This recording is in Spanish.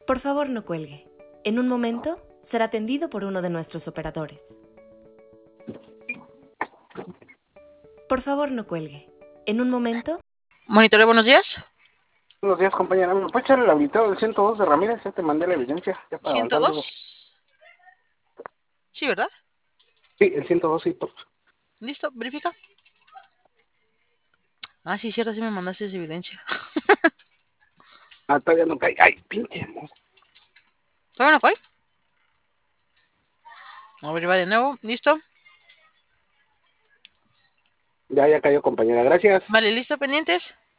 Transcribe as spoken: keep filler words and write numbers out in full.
Por favor, no cuelgue. En un momento será atendido por uno de nuestros operadores. Por favor, no cuelgue. En un momento... Monitore, buenos días. Buenos días, compañera. ¿Me puedes echar el habilitado del ciento dos de Ramírez? Ya te mandé la evidencia. Ya para ¿ciento avanzar, digo. dos? Sí, ¿verdad? Sí, el ciento dos, sí. Por... ¿Listo? ¿Verifica? Ah, sí, cierto, sí me mandaste esa evidencia. Ah, todavía no cae. Ay, pinche mozo. ¿Todavía no cae? A ver, va de nuevo. ¿Listo? Ya, ya cayó, compañera. Gracias. Vale, ¿listo? ¿Pendientes?